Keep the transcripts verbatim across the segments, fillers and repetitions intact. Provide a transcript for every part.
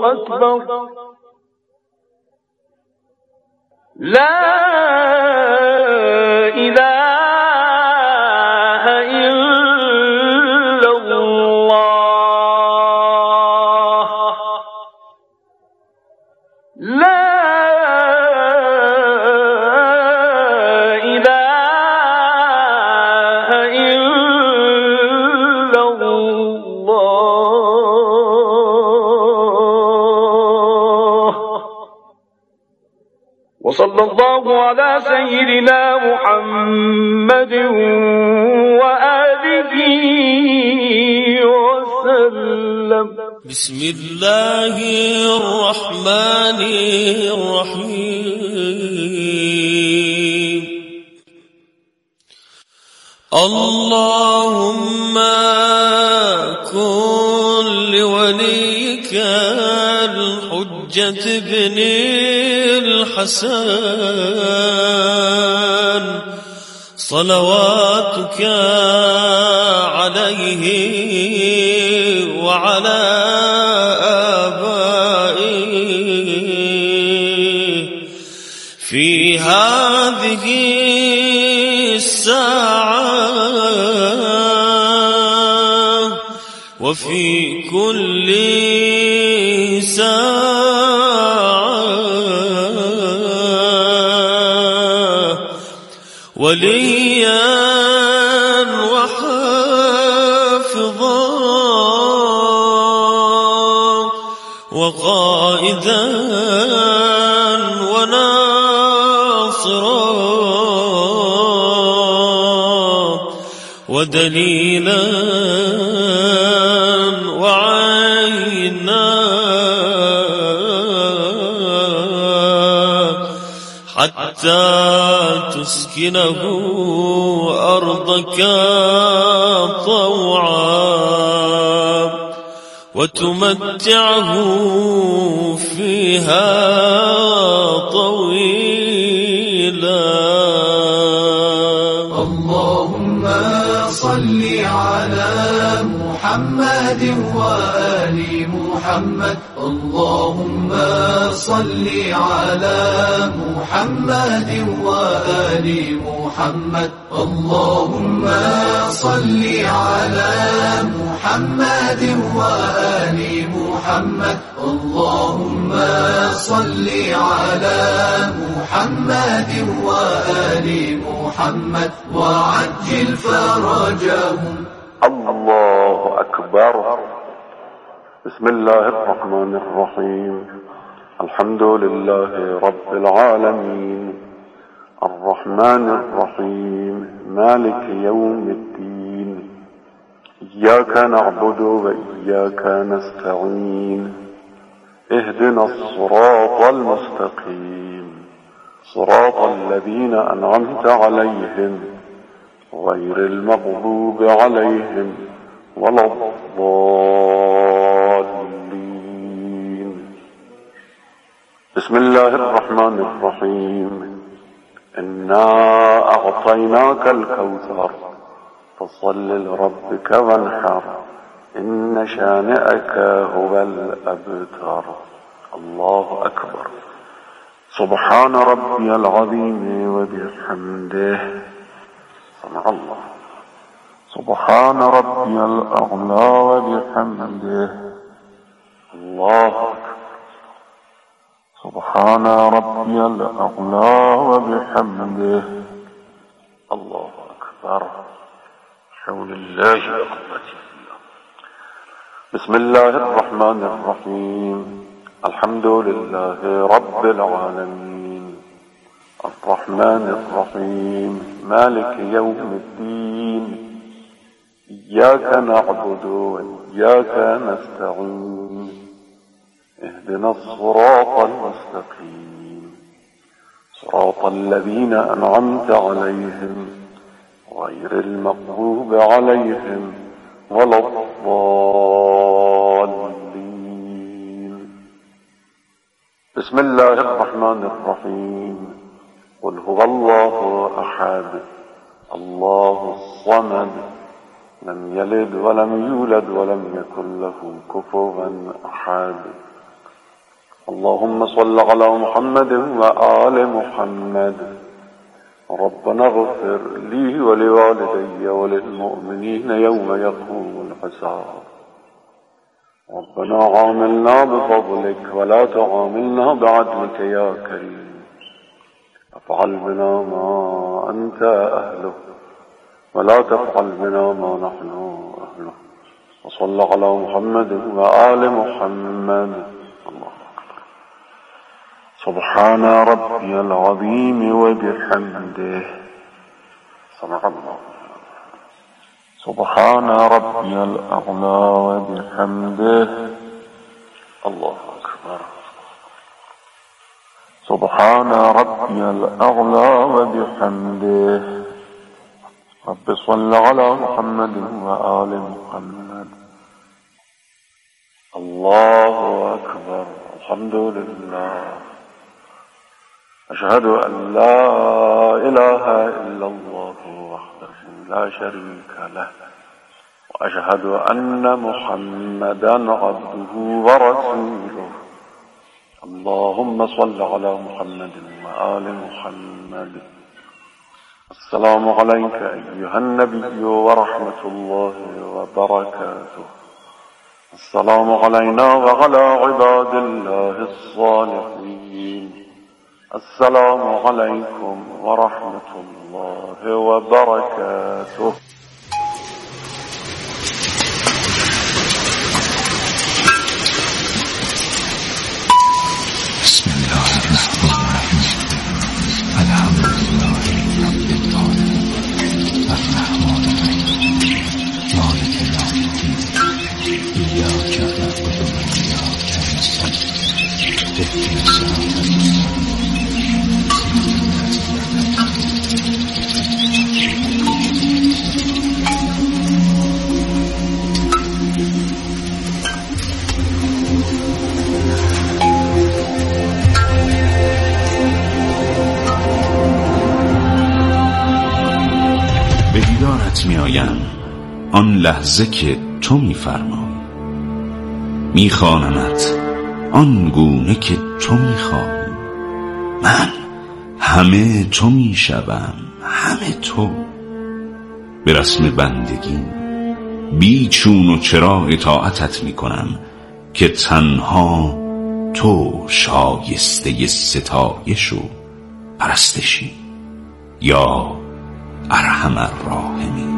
أكبر. لا إله إلا الله. لا إله إلا الله. وصلى الله على سيدنا محمد وآله وسلم. بسم الله الرحمن الرحيم. اللهم كن لوليك الحجة بن الحسن صلواتك عليه وعلى آبائه في هذه الساعة وفي كل ساعة وليا وحافظا وقائدا وناصرا ودليلا وعينا حتى تسكنه أرضك طوعا وتمتعه فيها طويلا. اللهم صل على محمد وآل محمد. اللهم صل على محمد وآل محمد. اللهم صل على محمد وآل محمد. اللهم صل على محمد وآل محمد وعجل فرجهم. الله أكبر. بسم الله الرحمن الرحيم. الحمد لله رب العالمين الرحمن الرحيم مالك يوم الدين. إياك نعبد وإياك نستعين. اهدنا الصراط المستقيم صراط الذين أنعمت عليهم غير المغضوب عليهم ولا الضالين. بسم الله الرحمن الرحيم. إنا أعطيناك الكوثر فصل لربك وانحر إن شانئك هو الأبتر. الله أكبر. سبحان ربي العظيم وبحمده. سمع الله. سبحان ربي الأعلى وبحمده. الله أكبر. سبحان ربي الأعلى وبحمده. الله أكبر. حول الله وقوته. بسم الله الرحمن الرحيم. الحمد لله رب العالمين الرحمن الرحيم مالك يوم الدين. إياك نعبد وإياك نستعين. اهدنا الصراط المستقيم صراط الذين أنعمت عليهم غير المغضوب عليهم ولا الضالين. بسم الله الرحمن الرحيم. قل هو الله أحد الله الصمد لم يلد ولم يولد ولم يكن له كفوا أحد. اللهم صل على محمد وآل محمد. ربنا اغفر لي ولوالدي وللمؤمنين يوم يقوم الحساب. ربنا عاملنا بفضلك ولا تعاملنا بعدلك يا كريم. افعل بنا ما أنت أهله ولا تفعل بنا ما نحن أهله. وصل على محمد وآل محمد. الله أكبر. سبحان ربي العظيم وبحمده. سبحان الله. سبحان ربي الأعلى وبحمده. الله أكبر. سبحان ربي الأعلى وبحمده. رب صل على محمد وآل محمد. الله أكبر. الحمد لله. أشهد أن لا إله إلا الله وحده لا شريك له، وأشهد أن محمدا عبده ورسوله. اللهم صل على محمد وآل محمد. السلام عليك أيها النبي ورحمة الله وبركاته. السلام علينا وعلى عباد الله الصالحين. السلام عليكم ورحمة الله وبركاته. بسم الله الرحمن الرحيم. الحمد لله رب العالمين الرحمن الرحيم مالك يوم الدين إياك نعبد وإياك نستعين اهدنا الصراط المستقيم. به دیدارت می آیم آن لحظه که تو می فرمایی، می خوانمت آن گونه که تو می خواهی. من همه تو می شوم، همه تو. به رسم بندگی بی چون و چرا اطاعتت می کنم که تنها تو شایسته ستایش و پرستشی یا ارحم الراحمین.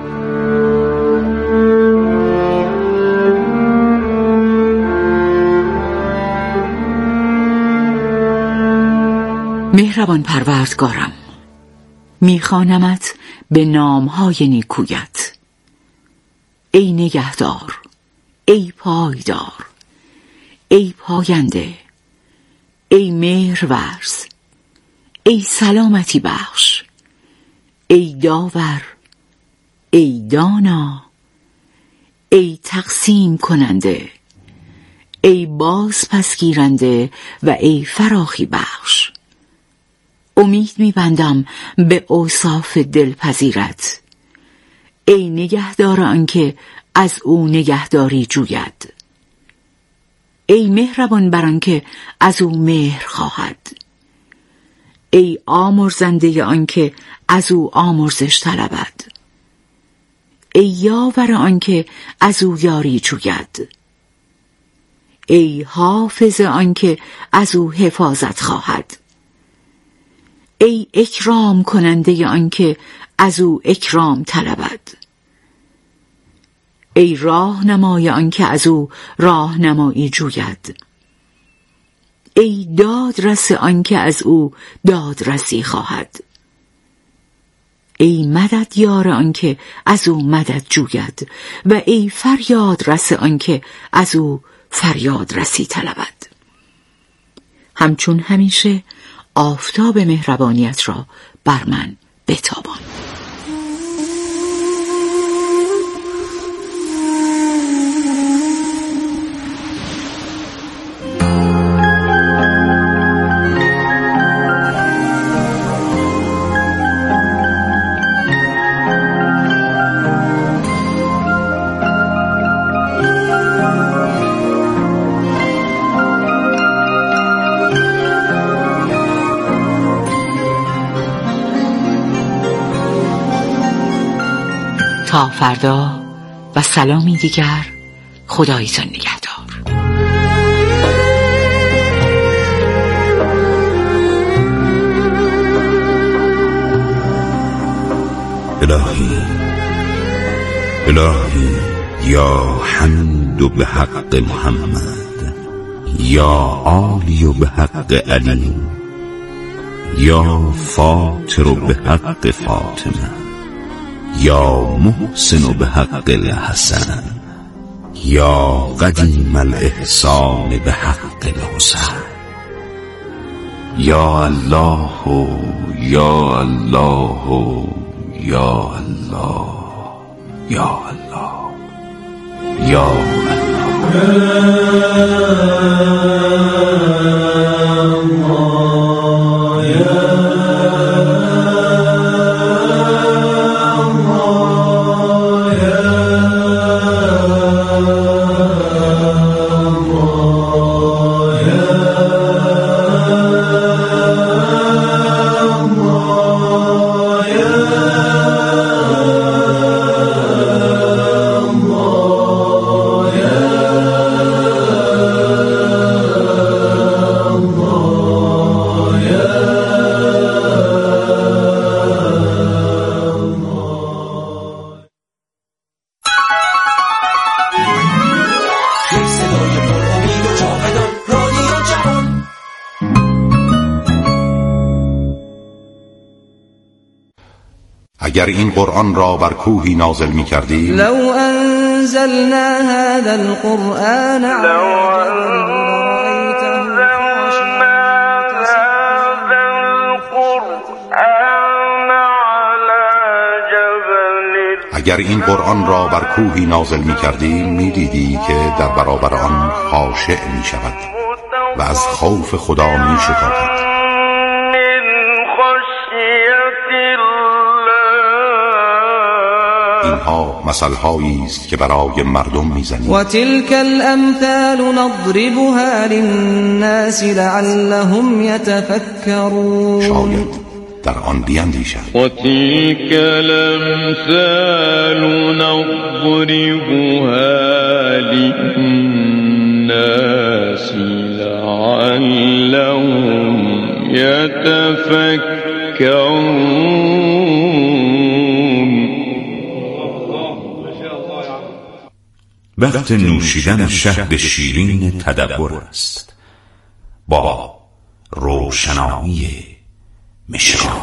مهربان پروردگارم، میخوانمت به نامهای نیکویت. ای نگهدار، ای پایدار، ای پاینده، ای مهرورز، ای سلامتی بخش، ای داور، ای دانا، ای تقسیم کننده، ای باز پس گیرنده و ای فراخی بخش. امید می‌بندم به اوصاف دلپذیرت، ای نگهدار آنکه از او نگهداری جوید، ای مهربان بر آنکه از او مهر خواهد، ای آمرزنده آنکه از او آمرزش طلبد، ای یاور آنکه از او یاری جوید، ای حافظ آنکه از او حفاظت خواهد، ای اکرام کننده آنکه از او اکرام طلبد، ای راهنمای آنکه از او راهنمایی جوید، ای دادرس آنکه از او دادرسی خواهد، ای مددیار آنکه از او مدد جوید و ای فریاد رس آنکه از او فریاد رسی طلبد. همچون همیشه آفتاب مهربانیت را بر من بتابان. تا فردا و سلامی دیگر. خدایتان نگهدار. الهی الهی یا حمید به حق محمد، یا عالی به حق علی، یا فاطر به حق فاطمه، یا محسن به حق الحسن، یا قدیم الاحسان به حق الحسین. یا الله یا الله یا الله یا الله یا اگر این قرآن را بر کوهی نازل می کردی، لو انزلنا هذا القرآن اگر این قرآن را بر کوهی نازل می کردی، می دیدی که در برابر آن خاشع می شود و از خوف خدا می شکافد. اینها مثل‌هایی است که برای مردم می‌زنیم. و تلک الامثال نضربها للناس لعلهم يتفكرون. شاید در آن بیندیشند. و تلک الامثال نضربها للناس لعلهم يتفكرون. وقت نوشیدن شهد شیرین تدبر است با روشنایی مشکان.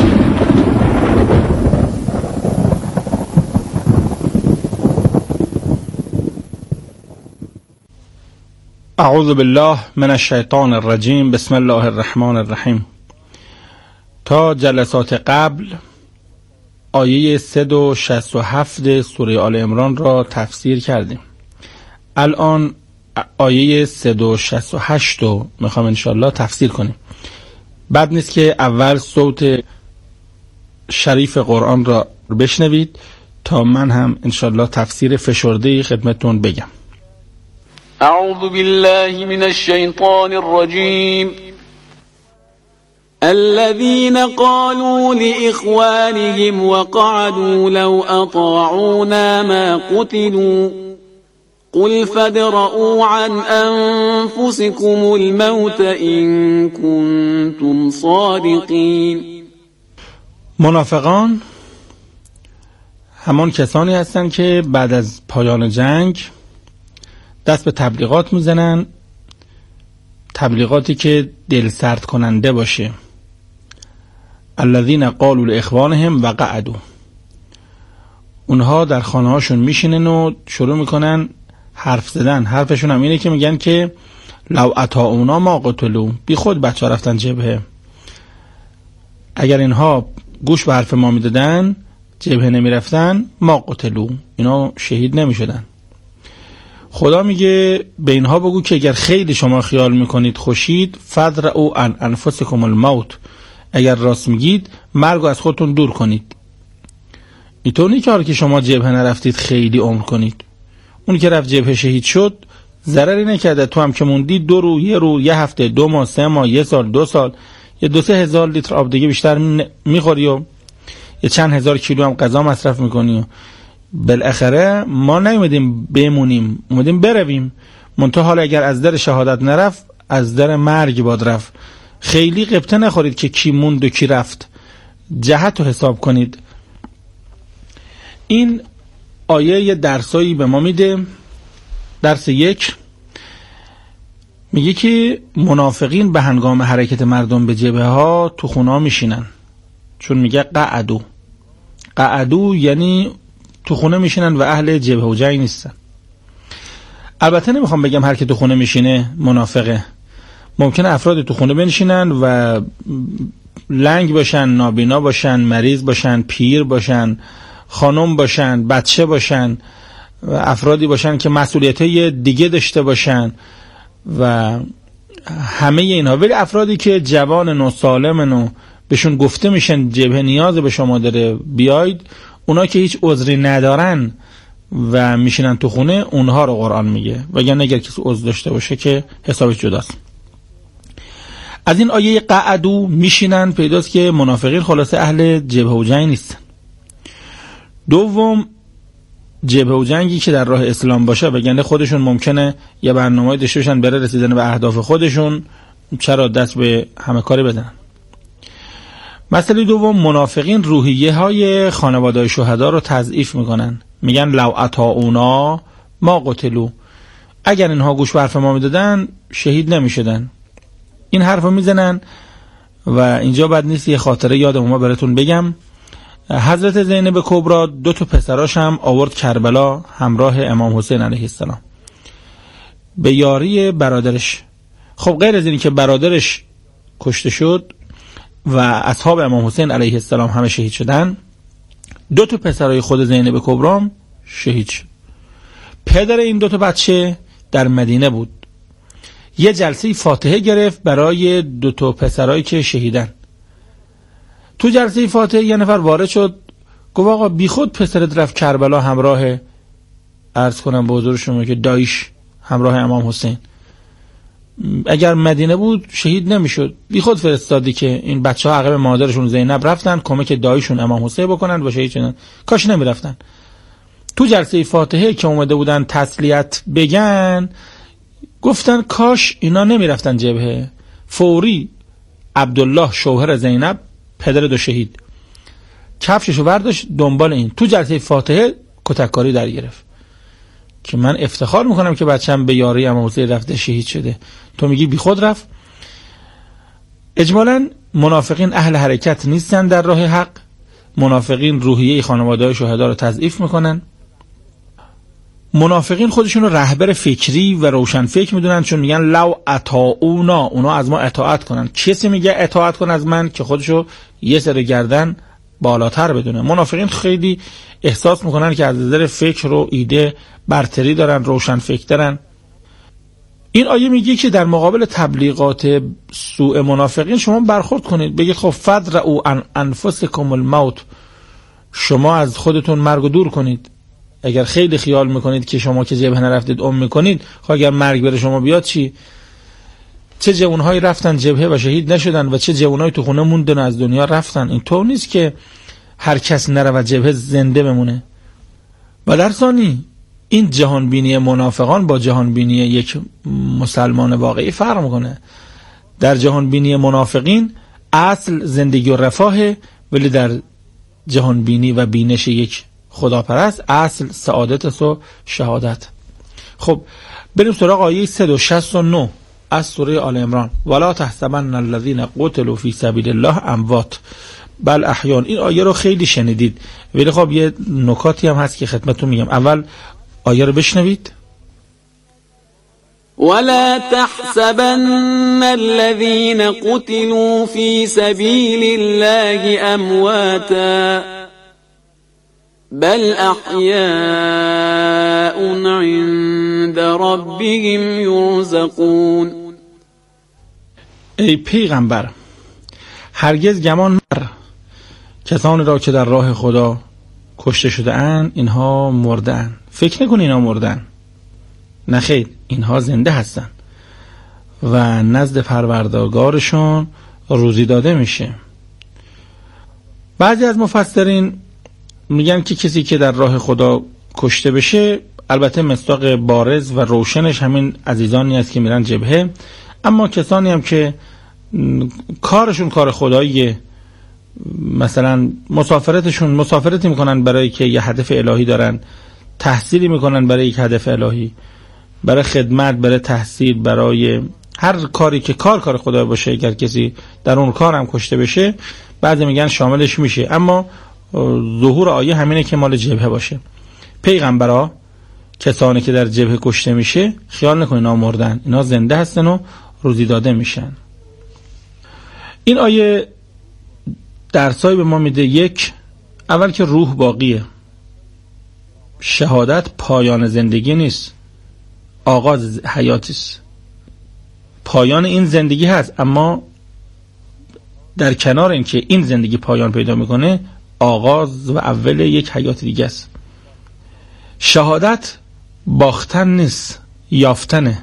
اعوذ بالله من الشیطان الرجیم. بسم الله الرحمن الرحیم. تا جلسات قبل آیه صد و شصت و هفت سوره آل عمران را تفسیر کردیم. الان آیه صد و شصت و هشت رو میخوام انشالله تفسیر کنیم. بد نیست که اول صوت شریف قرآن را بشنوید تا من هم انشالله تفسیر فشرده‌ای خدمتتون بگم. اعوذ بالله من الشیطان الرجیم. الذين قالوا لإخوانهم وقعدوا لو أطاعونا ما قتلوا قل فادرءوا عن أنفسكم الموت إن كنتم صادقين. منافقان همان کسانی هستند که بعد از پایان جنگ دست به تبلیغات میزنن، تبلیغاتی که دل سرد کننده باشه. الذین قالوا لاخوانهم وقعدوا، اونها در خانه هاشون میشینن و شروع میکنن حرف زدن. حرفشون هم اینه که میگن که لو اطاعونا ما قتلوا، بی خود بچه ها رفتن جبهه. اگر اینها گوش به حرف ما میدادن جبهه نمیرفتن، ما قتلوا، اینا شهید نمیشدن. خدا میگه به اینها بگو که اگر خیلی شما خیال میکنید خوشید، فادرءوا عن انفسکم الموت، اگر راست میگید مرگ از خودتون دور کنید. اینطور نیست که شما جبهه نرفتید خیلی عمر کنید. اون که رفت جبهه شهید شد ضرری نکرده، تو هم که موندی دو رو، یه رو، یه هفته، دو ماه، سه ماه، یه سال، دو سال، یه دو سه هزار لیتر آب دیگه بیشتر میخوری و یه چند هزار کیلو هم غذا مصرف میکنی و بالاخره ما نیومدیم بمونیم، اومدیم برویم. منتها حالا اگر از در شهادت نرفت، از در مرگ باد رفت. خیلی قبطه نخورید که کی موند و کی رفت، جهت رو حساب کنید. این آیه یه درسایی به ما میده. درس یک میگه که منافقین به هنگام حرکت مردم به جبهه ها تو خونه ها میشینن، چون میگه قعدو. قعدو یعنی تو خونه میشینن و اهل جبهه و جنگ نیستن. البته نمیخوام بگم هر کی تو خونه میشینه منافقه. ممکنه افراد تو خونه بنشینن و لنگ باشن، نابینا باشن، مریض باشن، پیر باشن، خانم باشن، بچه باشن، و افرادی باشن که مسئولیت‌های دیگه داشته باشن و همه اینها. ولی افرادی که جوان و سالمن و بهشون گفته میشن جبهه نیاز به شما داره بیاید، اونا که هیچ عذری ندارن و میشینن تو خونه، اونها رو قرآن میگه. وگرنه اگر کسی عذر داشته باشه که حسابش جداست. از این آیه قعدو میشینن پیداست که منافقین خلاصه اهل جبهه و جنگ نیستن. دوم، جبهه و جنگی که در راه اسلام باشه، وگرنه خودشون ممکنه یه برنامه‌ای داشته باشن برای رسیدن به اهداف خودشون، چرا دست به همه کاری بدن. مسئله دوم، منافقین روحیه های خانواده شهدا رو تضعیف میکنن. میگن لو اطاعونا ما قتلوا، اگر اینها گوش به حرف ما میدادن شهید نمیشدن. این حرف رو میزنن و اینجا بد نیست یه خاطره یادم ما براتون بگم. حضرت زینب کبرا دو تا پسراش هم آورد کربلا همراه امام حسین علیه السلام به یاری برادرش. خب غیر از این که برادرش کشته شد و اصحاب امام حسین علیه السلام همه شهید شدن، دو تا پسرای خود زینب کبرا شهید شد. پدر این دو تا بچه در مدینه بود. یه جلسه فاتحه گرفت برای دو تا پسرایی که شهیدن. تو جلسه فاتحه یه نفر وارد شد، گفت آقا بی خود پسرت رفت کربلا همراه، عرض کنم به حضور شما که دایش همراه امام حسین. اگر مدینه بود شهید نمیشد. بی خود فرستادی که این بچه ها عقب مادرشون زینب رفتن کمک دایشون امام حسین بکنن و شهید شدن. کاش نمیرفتن. تو جلسه فاتحه که اومده بودن تسلیت بگن، گفتن کاش اینا نمیرفتن جبهه. فوری عبدالله شوهر زینب پدر دو شهید کفششو برداشت دنبال این. تو جلسه فاتحه کتککاری در گرفت که من افتخار میکنم که بچه‌م به یاری امام حسین رفته شهید شده، تو میگی بی خود رفت. اجمالاً منافقین اهل حرکت نیستن در راه حق. منافقین روحیه خانواده‌های شهدا رو تضعیف میکنن. منافقین خودشون رو رهبر فکری و روشن فکر میدونن، چون میگن لو اطاعونا، اونا از ما اطاعت کنن. کسی میگه اطاعت کن از من که خودشو یه سر گردن بالاتر بدونه. منافقین خیلی احساس میکنن که از نظر فکر و ایده برتری دارن، روشن فکر دارن. این آیه میگه که در مقابل تبلیغات سوء منافقین شما برخورد کنید، بگید خب فدرؤا عن انفسکم الموت، شما از خودتون مرگ دور کنید. اگر خیلی خیال میکنید که شما که جبهه نرفتید ام میکنید، خب اگر مرگ بر شما بیاد چی؟ چه جوانهایی رفتن جبهه و شهید نشدن و چه جوانهایی تو خونه موندن از دنیا رفتن. این طور نیست که هر کس نره و جبهه زنده بمونه. و در ثانی این جهانبینی منافقان با جهانبینی یک مسلمان واقعی فرق میکنه. در جهانبینی منافقین اصل زندگی و رفاهه، ولی در جهانبینی و بینش یک خداپرست اصل سعادت و شهادت. خب بریم سراغ آیه صد و شصت و نه از سوره آل عمران. ولا تحسبن الذين قتلوا في سبيل الله اموات بل احیان. این آیه رو خیلی شنیدید، ولی خب یه نکاتی هم هست که خدمتتون میگم. اول آیه رو بشنوید. ولا تحسبن الذين قتلوا في سبيل الله امواتا بل احیاء عند ربهم یرزقون. ای پیغمبر هرگز گمان مر کسانی را که در راه خدا کشته شده اند اینها مرده اند. فکر نکن اینها مردن، نه خیر، اینها زنده هستن و نزد پروردگارشون روزی داده میشه. بعضی از مفسرین میگن که کسی که در راه خدا کشته بشه، البته مصداق بارز و روشنش همین عزیزانی است که میرن جبهه، اما کسانی هم که کارشون کار خداییه، مثلا مسافرتشون مسافرتی میکنن برای که یه هدف الهی دارن، تحصیلی میکنن برای یک هدف الهی، برای خدمت، برای تحصیل، برای هر کاری که کار کار خدا باشه، اگر کسی در اون کار هم کشته بشه بعضی میگن شاملش میشه، اما ظهور آیه همینه که مال جبهه باشه. پیغمبرا کسانی که در جبهه کشته میشه خیال نکنین اینا مردن، اینا زنده هستن و روزی داده میشن. این آیه درسایی به ما میده. یک، اول که روح باقیه، شهادت پایان زندگی نیست، آغاز حیاتی است. پایان این زندگی هست، اما در کنار این که این زندگی پایان پیدا میکنه، آغاز و اول یک حیات دیگه است. شهادت باختن نیست، یافتنه.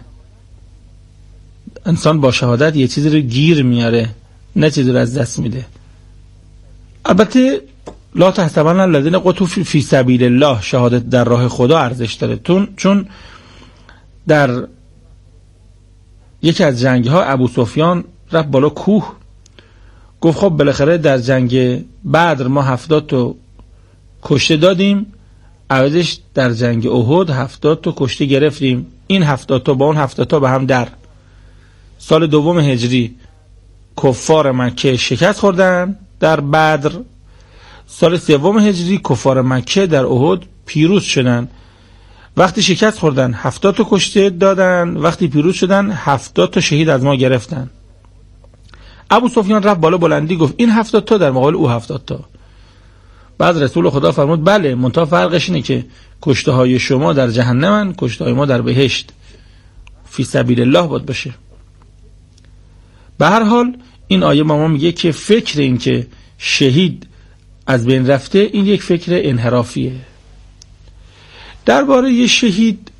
انسان با شهادت یه چیزی رو گیر میاره، نه چیزی رو از دست میده. البته لا تحسبن الذین قتلوا فی سبیل الله، شهادت در راه خدا ارزش داره، چون در یکی از جنگ ها ابو سفیان رفت بالا کوه، گفت خب بالاخره در جنگ بدر ما هفتاد تا کشته دادیم، عوضش در جنگ احد هفتاد تا کشته گرفتیم، این هفتاد تا با اون هفتاد تا به هم در. سال دوم هجری کفار مکه شکست خوردن در بدر، سال سوم هجری کفار مکه در احد پیروز شدن. وقتی شکست خوردن هفتاد تا کشته دادن، وقتی پیروز شدن هفتاد تا شهید از ما گرفتن. ابو سفیان رفت بالا بلندی گفت این هفتاد تا در مقابل او هفتاد تا. بعد رسول خدا فرمود بله، منتها فرقش اینه که کشته های شما در جهنمن، کشته های ما در بهشت. فی سبیل الله باید باشه. به هر حال این آیه ما, ما میگه که فکر این که شهید از بین رفته، این یک فکر انحرافیه. درباره یه شهید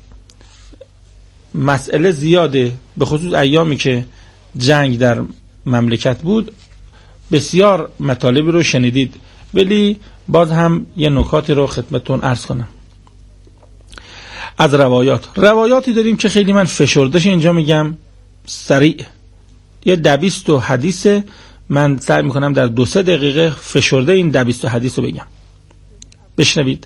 مسئله زیاده، به خصوص ایامی که جنگ در مملکت بود بسیار مطالبی رو شنیدید، ولی باز هم یه نکاتی رو خدمتتون عرض کنم. از روایات روایاتی داریم که خیلی من فشردش اینجا میگم سریع، یه دویست و حدیث، من سعی میکنم در دو سه دقیقه فشرده این دویست و حدیث رو بگم، بشنوید.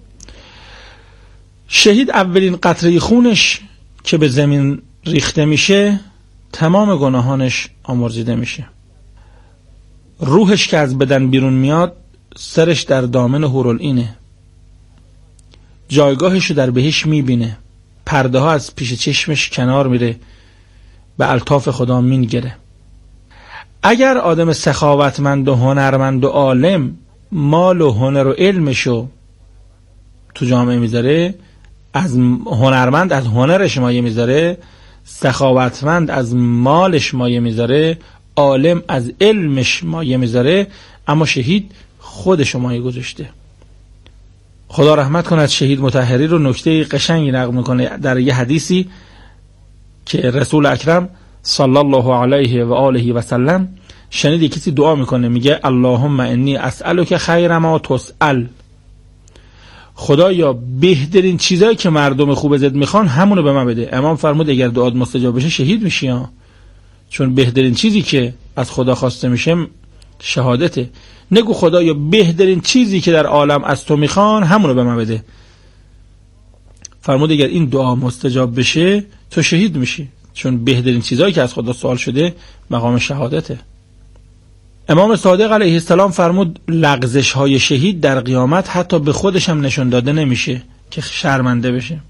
شهید اولین قطره خونش که به زمین ریخته میشه تمام گناهانش آمرزیده میشه. روحش که از بدن بیرون میاد سرش در دامن حورالعینه، جایگاهشو در بهش میبینه، پرده ها از پیش چشمش کنار میره، به الطاف خدا مینگره. اگر آدم سخاوتمند و هنرمند و عالم مال و هنر و علمشو تو جامعه میذاره، از هنرمند از هنرش مایه میذاره، سخاوتمند از مالش مایه میذاره، عالم از علمش مایه میذاره، اما شهید خودش مایه گذاشته. خدا رحمت کند شهید مطهری رو. نکته قشنگی نقل میکنه در یه حدیثی که رسول اکرم صلی الله علیه و آله و سلم شنیدی کسی دعا میکنه، میگه اللهم انی اسألک خیر ما تسأل، خدایا بهترین چیزایی که مردم خوب ازت میخوان همونو به من بده. امام فرمود اگر دعات مستجاب بشه شهید میشی ها، چون بهترین چیزی که از خدا خواسته میشه شهادته. نگو خدایا بهترین چیزی که در عالم از تو میخوان همونو به من بده. فرمود اگر این دعا مستجاب بشه تو شهید میشی، چون بهترین چیزایی که از خدا سوال شده مقام شهادته. امام صادق علیه السلام فرمود لغزش های شهید در قیامت حتی به خودش هم نشون داده نمیشه که شرمنده بشه.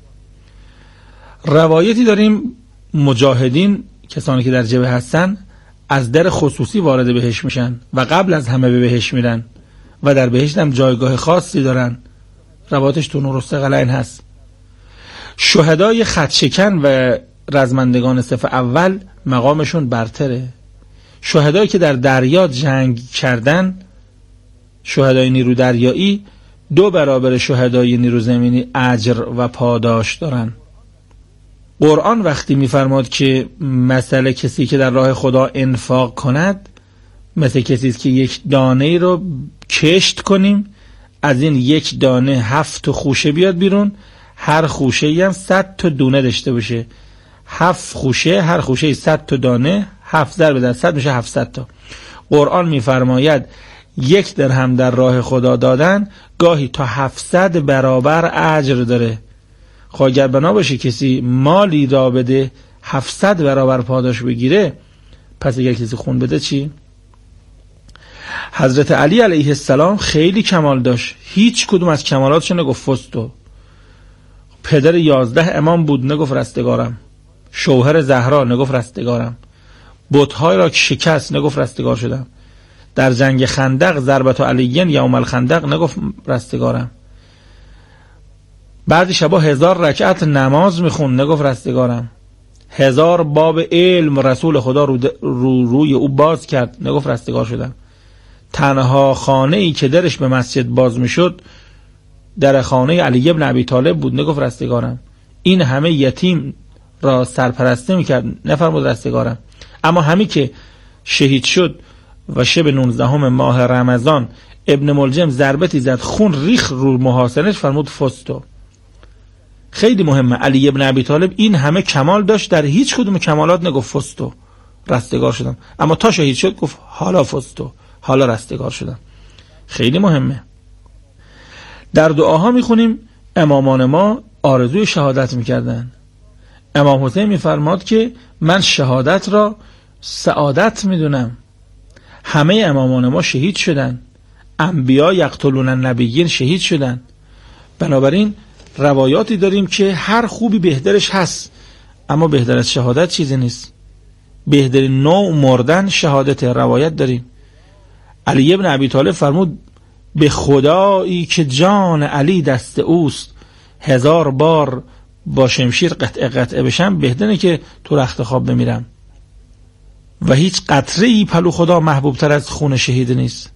روایتی داریم مجاهدین، کسانی که در جبهه هستن، از در خصوصی وارد بهشت میشن و قبل از همه به بهشت میرن و در بهشت هم جایگاه خاصی دارن. روایتش تو نورالثقلین هست. شهدای خط شکن و رزمندگان صف اول مقامشون برتره. شهدایی که در دریا جنگ کردن، شهدای نیرو دریایی، دو برابر شهدای نیرو زمینی اجر و پاداش دارن. قرآن وقتی میفرماد که مثل کسی که در راه خدا انفاق کند مثل کسی است که یک دانه رو کشت کنیم، از این یک دانه هفت تا خوشه بیاد بیرون، هر خوشه ای هم صد تا دونه داشته باشه. هفت خوشه، هر خوشه ای صد تا دانه، هفت ضرب در صد میشه هفتصد تا. قرآن میفرماید یک درهم در راه خدا دادن گاهی تا هفتصد برابر اجر داره. خب اگر بنا باشه کسی مالی را بده هفتصد برابر پاداش بگیره، پس اگر کسی خون بده چی؟ حضرت علی علیه السلام خیلی کمال داشت، هیچ کدوم از کمالاتش نگفت فستو. پدر یازده امام بود، نگفت رستگارم. شوهر زهرا، نگفت رستگارم. بت‌های را که شکست، نگفت رستگار شدم. در جنگ خندق ضربت علیین یوم الخندق، نگفت رستگارم. بعضی شبا هزار رکعت نماز میخون، نگفت رستگارم. هزار باب علم رسول خدا رو, رو روی او باز کرد، نگفت رستگار شدم. تنها خانه ای که درش به مسجد باز میشد در خانه علی ابن ابی طالب بود، نگفت رستگارم. این همه یتیم را سرپرستی میکرد، نفرمود رستگارم. اما همی که شهید شد و شب نوزدهم ماه رمضان ابن ملجم ضربتی زد، خون ریخ رو محاصرش، فرمود فستو. خیلی مهمه. علی ابن ابی طالب این همه کمال داشت، در هیچ کدوم کمالات نگفت فستو رستگار شدم، اما تا شهید شد گفت حالا فستو، حالا رستگار شدم. خیلی مهمه. در دعاها میخونیم امامان ما آرزوی شهادت میکردن. امام حسین میفرماد که من شهادت را سعادت میدونم. همه امامان ما شهید شدن، انبیا یقتلون النبیین شهید شدن. بنابراین روایاتی داریم که هر خوبی بهترش هست، اما بهتر از شهادت چیزی نیست. بهترین نوع مردن شهادت. روایت داریم علی ابن ابی طالب فرمود به خدایی که جان علی دست اوست، هزار بار با شمشیر قطعه قطعه بشم بهتره که تو رخت خواب بمیرم. و هیچ قطره ای پلو خدا محبوب تر از خون شهید نیست.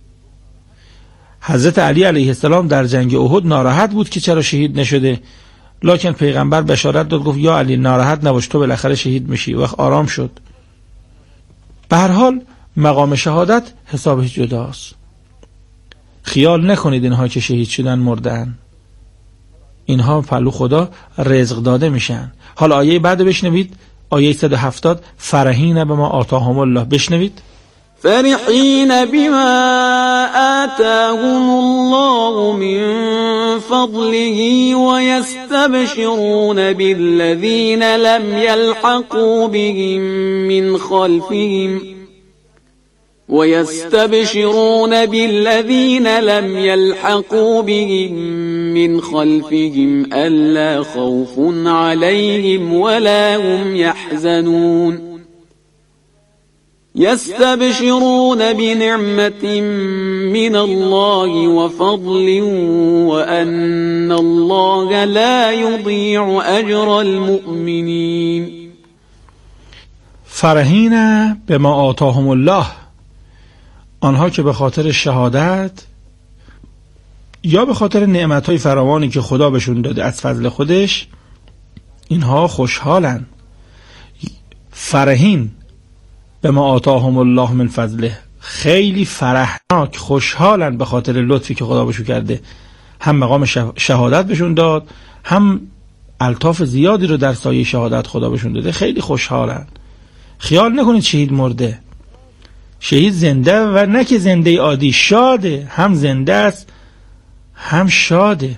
حضرت علی علیه السلام در جنگ احد ناراحت بود که چرا شهید نشده، لکن پیغمبر بشارت داد، گفت یا علی ناراحت نباش، تو بالاخره شهید میشی. وقت آرام شد. به هر حال مقام شهادت حسابش جداست. خیال نکنید اینها که شهید شدن مردن، اینها پلو خدا رزق داده میشن. حالا آیه بعد بشنوید، آیه صد و هفتاد، فرحین بما آتاهم الله. بشنوید. فرحين بما آتاهم الله من فضله ويستبشرون بالذين لم يلحقوا بهم من خلفهم ويستبشرون بالذين لم يلحقوا بهم من خلفهم ألا خوف عليهم ولا هم يحزنون يستبشرون بنعمة من الله وفضل وأن الله لا يضيع أجر المؤمنين. فرحین بما آتاهم الله، آنها که به خاطر شهادت یا به خاطر نعمتهای فراوانی که خدا بهشون داده از فضل خودش، اینها خوشحالن. فرحین بما آتاهم الله من فضله، خیلی فرحناک خوشحالن به خاطر لطفی که خدا بهشون کرده. هم مقام شهادت بهشون داد، هم الطاف زیادی رو در سایه شهادت خدا بهشون داده. خیلی خوشحالن. خیال نکنید شهید مرده. شهید زنده و نه که زنده عادی، شاده، هم زنده است هم شاده.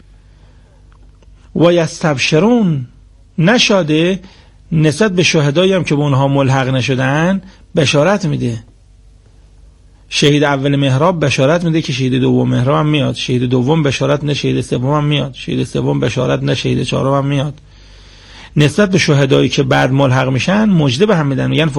و یستبشرون، نشاده نسبت به شهدایی هم که به اونها ملحق نشدن بشارت میده. شهید اول محراب بشارت میده که شهید دوم محراب هم میاد، شهید دوم بشارت نه شهید سوم هم میاد، شهید سوم بشارت نه شهید چهارم هم میاد. نسبت به شهدایی که بعد ملحق میشن مژده به هم میدن، میگن